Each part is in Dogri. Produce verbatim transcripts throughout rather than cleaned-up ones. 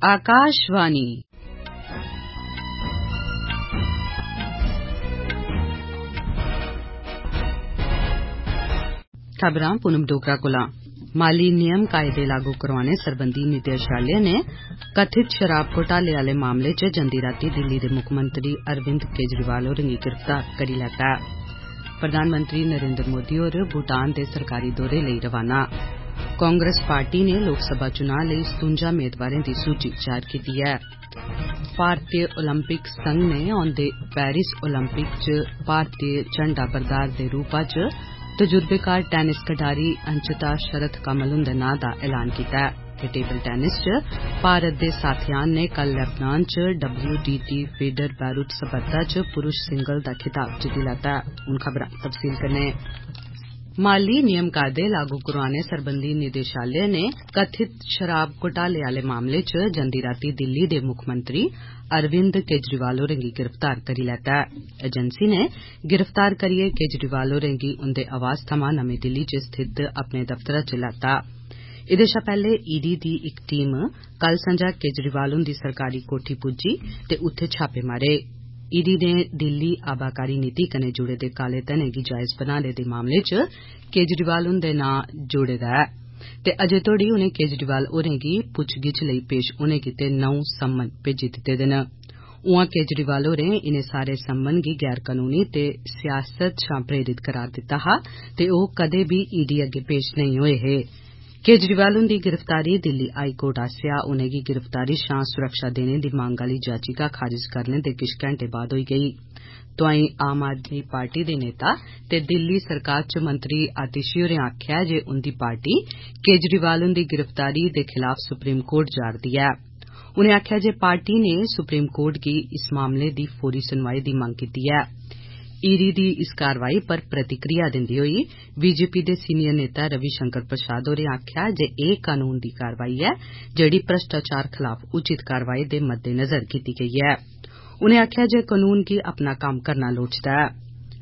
आकाशवाणी खबरां पूनम डोगरा कोला। माली नियम कायदे लागू करवाने सरबंधी निदेशालय ने कथित शराब घोटाले आले मामले च जंदी रातीं दिल्ली दे मुक्खमंत्री अरविंद केजरीवाल होरें गी गिरफ्तार करी लैता। प्रधानमंत्री नरेंद्र मोदी होर भूटान दे सरकारी दौरे लेई रवाना। कांग्रेस पार्टी ने लोकसभा चुनां लेई सतुंजा मेदवारें दी सूची जाहिर कीती ऐ। भारतीय ओलंपिक संघ ने औंदे पेरिस ओलंपिक च भारतीय झंडा बरदार दे रूपा च तजुर्बेकार टेनिस खडारी अंचिता शरथ कमल हुंदे नां दा ऐलान कीता ऐ ते टेबल टेनिस च भारत दे साथियान ने कल लेबनान च W D T feeder Beirut स्पर्धा च पुरुष सिंगल दा खिताब जित्ती लैता। हुण खबरां तफसील कन्नै। माली नियम कायदे लागू करवाने सरबंधी निदेशालय ने कथित शराब घोटाले आले मामले च जंदी रातीं दिल्ली दे मुक्खमंत्री अरविंद केजरीवाल होरें गी गिरफ्तार करी लैता ऐ। एजेंसी ने गिरफ्तार करियै केजरीवाल होरें गी उंदे आवास थमां नमीं दिल्ली च स्थित अपने दफ्तरै च लैता। एदे शा पैहले ईडी दी इक टीम कल संझा केजरीवाल हुंदी सरकारी कोठी पुज्जी ते उत्थे छापे मारे। ईडी ने दिल्ली आबाकारी नीति कन्नै जुड़े दे काले धनै गी जायज बनाने दे मामले च केजरीवाल हुंदे नां जोड़े दा ऐ ते अजें तोड़ी उनें केजरीवाल होरें गी पुच्छ-गिच्छ लेई पेश होने गित्ते नौ सम्मन भेजी दित्ते दे न। उआं केजरीवाल होरें इनें सारे सम्मन गी गैर कनूनी ते सियासत शां प्रेरित करार दित्ता हा ते ओह कदें बी ईडी अग्गै पेश नेईं होए हे। केजरीवाल हुंदी गिरफ्तारी दिल्ली हाई कोर्ट आस्सेआ उनेंगी गिरफ्तारी शां सुरक्षा देने दी मंग आली याचिका खारिज करने दे किश घैंटे बाद होई गेई। तोआईं आम आदमी पार्टी दे नेता ते दिल्ली सरकार च मंत्री आतिशी होरें आखेआ जे उंदी पार्टी केजरीवाल हुंदी गिरफ्तारी दे खिलाफ सुप्रीम कोर्ट जा'रदी ऐ। उनें आखेआ जे पार्टी ने सुप्रीम कोर्ट गी इस मामले दी फौरी सुनवाई दी मंग कीती ऐ। ईडी दी इस कारवाई पर प्रतिक्रिया दिंदे होई बीजेपी दे सीनियर नेता रवि शंकर प्रसाद होरें आखेआ जे एह कानून दी कारवाई ऐ जेहड़ी भ्रष्टाचार खलाफ उचित कारवाई दे मद्देनजर कीती गेई ऐ। उनें आखेआ जे कानून गी अपना कम्म करना लोड़चदा ऐ।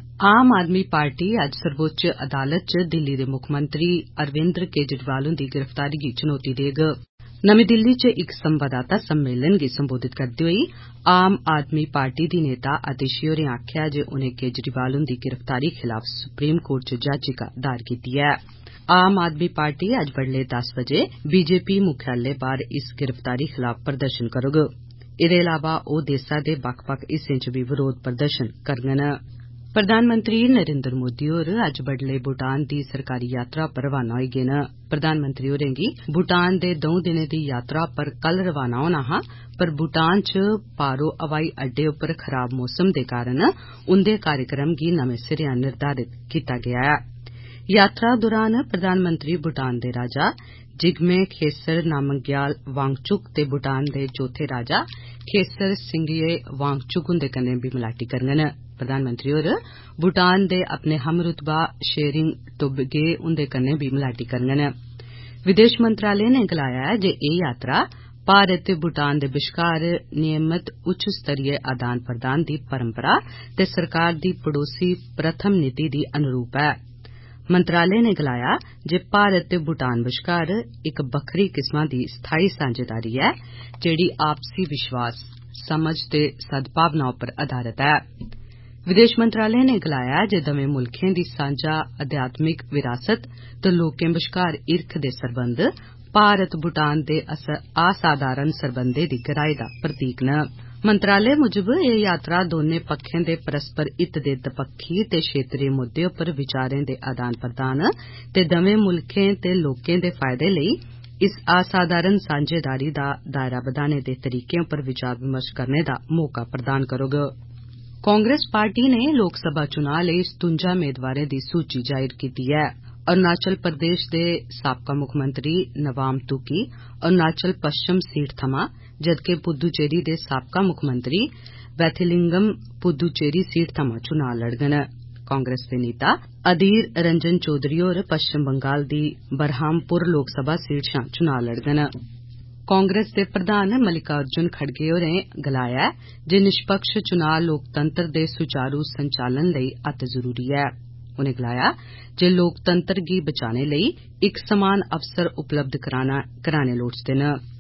आम आदमी पार्टी अज्ज सर्वोच्च अदालत च दिल्ली दे मुक्खमंत्री अरविंद केजरीवाल हुंदी गिरफ्तारी गी चुनौती देग। नमीं दिल्ली च इक संवाददाता सम्मेलन गी संबोधित करदे होई आम आदमी पार्टी दी नेता आतिशी होरें आखेआ जे उनें केजरीवाल हुंदी गिरफ्तारी खिलाफ सुप्रीम कोर्ट च याचिका दायर कीती ऐ। आम आदमी पार्टी अज्ज बड्डलै दस बजे बीजेपी मुख्यालय बाहर इस गिरफ्तारी खिलाफ प्रदर्शन करोग। एदे इलावा ओह देसै दे बक्ख बक्ख हिस्सें च बी विरोध प्रदर्शन करङन। प्रधानमंत्री नरेंद्र मोदी होर अज्ज बड्डलै भूटान दी सरकारी यात्रा पर रवाना होई गे न। प्रधानमंत्री होरें गी भूटान दे दौं दिनें दी यात्रा पर कल रवाना होना हा पर भूटान च पारो हवाई अड्डे उप्पर खराब मौसम दे कारण उंदे कार्यक्रम गी नमें सिरेआ निर्धारित कीता गेआ ऐ। यात्रा दौरान प्रधानमंत्री भूटान दे राजा जिग्मे खेसर नामग्याल वांगचुक ते भूटान दे चौथे राजा खेसर सिंगये वांगचुक हुंदे कन्नै बी मलाटी करङन। प्रधानमंत्री होर भूटान दे अपने हमरुतबा शेरिंग टोब्गे हुंदे कन्नै बी मलाटी करङन। विदेश मंत्रालय ने गलाया ऐ जे एह यात्रा भारत ते भूटान दे बश्कार नियमित उच्च स्तरीय आदान प्रदान दी परंपरा ते सरकार दी पड़ोसी प्रथम नीति दी अनुरूप ऐ। मंत्रालय ने गलाया जे भारत ते भूटान बश्कार इक बक्खरी किस्मा दी स्थाई सांझेदारी ऐ जेहड़ी आपसी विश्वास समझ ते सद्भावना उप्पर आधारित ऐ। विदेश मंत्रालय ने गलाया जे दवैं मुल्खें दी सांझा अध्यात्मिक विरासत ते लोकें बश्कार हिरख दे सरबंध भारत भूटान दे असाधारण सरबंधें दी गहराई दा प्रतीक न। मंत्रालय मुजब एह यात्रा दौनें पक्खें दे परस्पर हित दे दपक्खी ते क्षेत्रीय मुद्दें उप्पर विचारें दे आदान प्रदान ते दवैं मुल्खें ते लोकें दे फायदे लेई इस असाधारण सांझेदारी दा दायरा बधाने दे तरीकें उप्पर विचार विमर्श करने दा मौका प्रदान करोग। कांग्रेस पार्टी ने लोकसभा चुनां लेई सतुंजा मेदवारें दी सूची जाहिर कीती ऐ। अरुणाचल प्रदेश दे साबका मुक्खमंत्री नबाम तुकी अरुणाचल पश्चिम सीट थमां जदके पुद्दुचेरी दे साबका मुक्खमंत्री वैथिलिंगम पुद्दुचेरी सीट थमां चुनां लड़ङन। कांग्रेस दे नेता अधीर रंजन चौधरी होर पश्चिम बंगाल दी बरहामपुर लोकसभा सीट शां चुनां लड़ङन। कांग्रेस दे प्रधान मल्लिकार्जुन खड़गे होरें गलाया ऐ जे निष्पक्ष चुनां लोकतंत्र दे सुचारू संचालन लेई अत्त जरूरी ऐ। उनें गलाया जे लोकतंत्र गी बचाने लेई इक समान अवसर उपलब्ध कराने लोड़चदे न।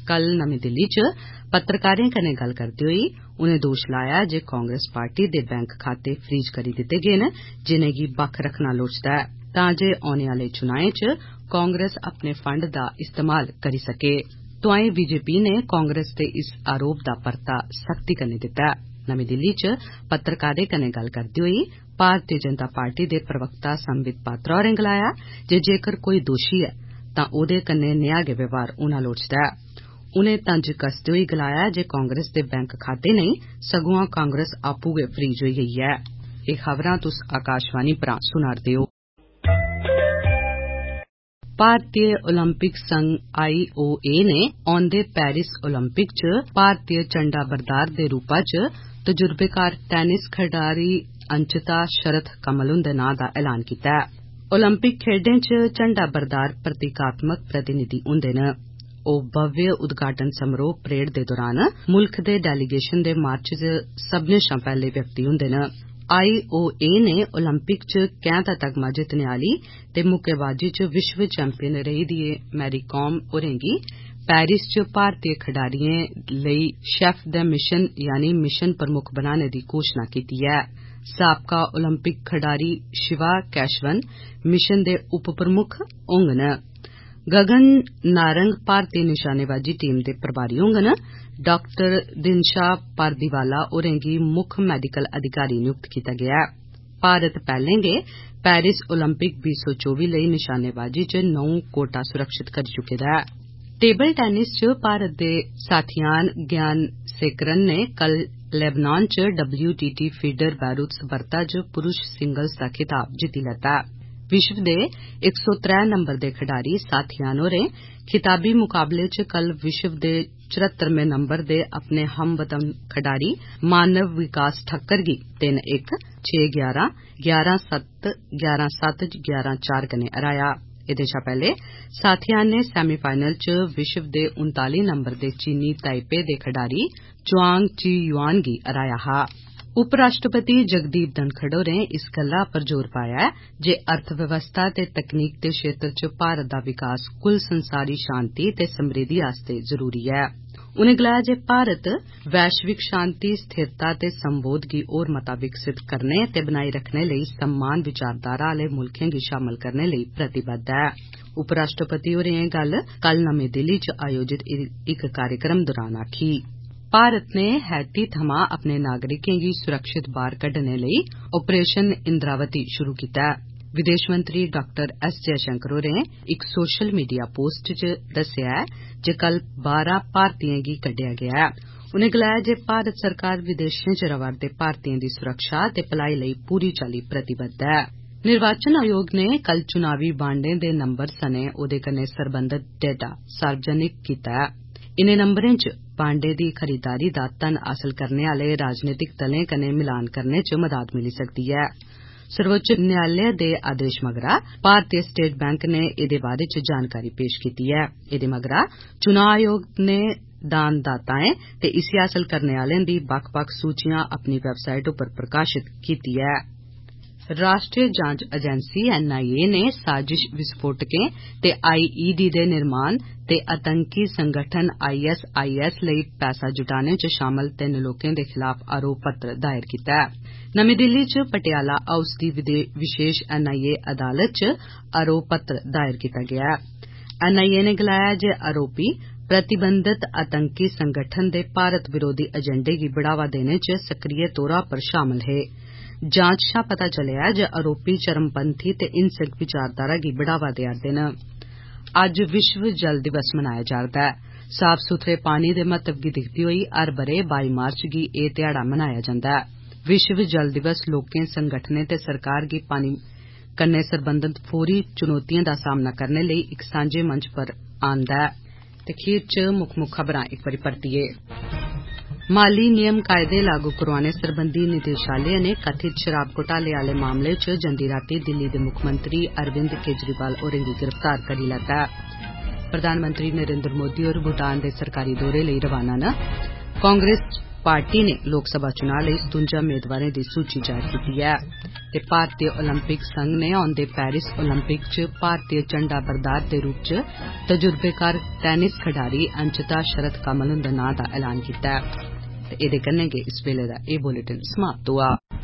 कल नमीं दिल्ली च पत्रकारें कन्नै गल्ल करदे होई उनें दोश लाया जे कांग्रेस पार्टी दे बैंक खाते फ्रीज करी दित्ते गे न जिनेंगी बक्ख रखना लोड़चदा ऐ तां जे औने आले चुनाएं च कांग्रेस अपने फंड दा इस्तेमाल करी सकै। तोआईं बीजेपी ने कांग्रेस दे इस आरोप दा परता सख्ती कन्नै दित्ता ऐ। नमीं दिल्ली च पत्रकारें कन्नै गल्ल करदे होई भारतीय जनता पार्टी दे प्रवक्ता संबित पात्रा होरें गलाया जे जेकर कोई दोषी ऐ तां ओदे कन्नै नेहा गै व्यवहार होना लोड़चदा ऐ। उनें तंज कसदे होई गलाया जे कांग्रेस दे बैंक खाते नेईं सगुआं कांग्रेस आपूं गै फ्रीज होई गेई ऐ। एह खबरां तुस आकाशवाणी परा सुना'रदे हो। भारतीय ओलंपिक संघ आई ओ ए ने औंदे पेरिस ओलंपिक च भारतीय झंडा बरदार दे रूपा च तजुर्बेकार टेनिस खडारी अंचिता शरथ कमल हुंदे नां दा ऐलान कीता ऐ। ओलंपिक खेड्डें च झंडा बरदार प्रतीकात्मक प्रतिनिधि हुंदे न। ओह भव्य उद्घाटन समारोह परेड दे दौरान मुल्ख दे डेलीगेशन दे मार्च च सब्बने शा पैहले व्यक्ति हुंदे न। आई ओ ए ने ओलंपिक च कैंह दा तगमा जितने आली ते मुक्केबाजी च विश्व चैंपियन रेही दी मैरी कॉम होरें गी पेरिस च भारतीय खडारियें लेई शेफ द मिशन यानी मिशन प्रमुख बनाने दी घोषणा कीती ऐ। साबका ओलंपिक खडारी शिवा कैशवन मिशन दे उप प्रमुख होंगन। गगन नारंग भारतीय निशानेबाजी टीम दे प्रभारी होंगन। डाक्टर दिनशा पारदीवाला होरें गी मुक्ख मेडिकल अधिकारी नियुक्त कीता गेआ ऐ। भारत पैहलें गै पेरिस ओलंपिक बीह् सौ चौबी लेई निशानेबाजी च नौ कोटा सुरक्षित करी चुके दा ऐ। टेबल टेनिस च भारत दे साथियान ज्ञानसेकरन ने कल लेबनान च W T T feeder Beirut स्पर्धा च पुरुष सिंगल्स दा खिताब जित्ती लैता। विश्व दे इक सौ त्रै नंबर दे खडारी साथियान होरें खिताबी मुकाबले च कल विश्व दे चौहत्तरवें नंबर दे अपने हमवतन खडारी मानव विकास ठक्कर गी तिन इक छे ग्यारां ग्यारां सत्त ग्यारां सत्त ग्यारां चार कन्नै हराया। एदे शा पैहले साथियान ने सेमीफाइनल च विश्व दे उनताली नंबर दे चीनी ताइपे दे खडारी जुआंग ची युआन गी हराया हा। उपराष्ट्रपति जगदीप धनखड़ होरें इस गल्ला पर जोर पाया ऐ जे अर्थव्यवस्था ते तकनीक दे क्षेत्र च भारत दा विकास कुल संसारी शांति ते समृद्धि आस्तै जरूरी ऐ। उनें गलाया जे भारत वैश्विक शांति स्थिरता ते संबोध गी होर मता विकसित करने ते बनाई रखने लेई सम्मान विचारधारा आले मुल्खें गी शामल करने लेई प्रतिबद्ध ऐ। उपराष्ट्रपति होरें एह गल्ल कल नमीं दिल्ली च आयोजित इक कार्यक्रम दौरान आखी। भारत ने हैती थमां अपने नागरिकें गी सुरक्षित बाहर कड्डने लेई ऑपरेशन इंद्रावती शुरू कीता ऐ। विदेश मंत्री डाक्टर एस जयशंकर होरें इक सोशल मीडिया पोस्ट च दस्सेआ ऐ जे कल बारां भारतीयें गी कड्डेआ गेआ ऐ। उनें गलाया जे भारत सरकार विदेशें च रवा'रदे भारतीयें दी सुरक्षा ते भलाई लेई पूरी चाल्ली प्रतिबद्ध ऐ। निर्वाचन आयोग ने कल चुनावी बांडें दे नंबर सने ओदे कन्नै सरबंधत डेटा सार्वजनिक कीता ऐ। इनें नंबरें च बांडे दी खरीदारी दा धन हासल करने आले राजनीतिक दलें कन्नै मिलान करने च मदाद मिली सकदी ऐ। सर्वोच्च न्यायालय दे आदेश मगरा भारतीय स्टेट बैंक ने एदे बारे च जानकारी पेश कीती ऐ। एदे मगरा चुनां आयोग ने दानदाताएं ते इसी हासल करने आलें दी बक्ख बक्ख सूचियां अपनी वैबसाइट उप्पर प्रकाशित कीती ऐ। राष्ट्रीय जांच एजेंसी एन आई ए ने साजिश विस्फोटकें ते आई ई डी दे निर्माण ते आतंकी संगठन आई एस आई एस लेई पैसा जुटाने च शामल तिन्न लोकें दे खिलाफ आरोप पत्र दायर कीता ऐ। नमीं दिल्ली च पटियाला हाउस दी विशेष एन आई ए अदालत च आरोप पत्र दायर कीता गेआ ऐ। एन आई ए ने गलाया जे आरोपी प्रतिबंधित आतंकी संगठन दे भारत विरोधी एजेंडे गी बढ़ावा देने च सक्रिय तौरा पर शामल हे। जांच शा पता चलेआ जे आरोपी चरमपंथी ते हिंसक विचारधारा गी बढ़ावा देआ'रदे न। अज्ज विश्व जल दिवस मनाया जा'रदा ऐ। साफ सुथरे पानी दे महत्व गी दिक्खदे होई हर ब'रे बाई मार्च गी एह ध्याड़ा मनाया जंदा ऐ। विश्व जल दिवस लोकें संगठनें ते सरकार गी पानी कन्नै सरबंधत फौरी चुनौतिएं दा सामना करने लेई इक सांझे मंच पर आंदा ऐ। ते खीर च मुक्ख मुक्ख खबरां इक बारी परतियै। माली नियम कायदे लागू करोआने सरबंधी निदेशालय ने कथित शराब घोटाले आले मामले च जंदी रातीं दिल्ली दे मुक्खमंत्री अरविंद केजरीवाल होरें गी गिरफ्तार करी लैता ऐ। प्रधानमंत्री नरेंद्र मोदी होर भूटान दे सरकारी दौरे लेई रवाना न। कांग्रेस पार्टी ने लोकसभा चुनां लेई सतुंजा मेदवारें दी सूची जारी कीती ऐ ते भारतीय ओलंपिक संघ ने औंदे पेरिस ओलंपिक च भारतीय झंडा बरदार दे रूप च तजुर्बेकार टेनिस खडारी अंचिता शरत कमल हुंदे नां दा ऐलान कीता ऐ ते एह्दे कन्नै गै इस वेले दा एह् बुलेटिन समाप्त होआ।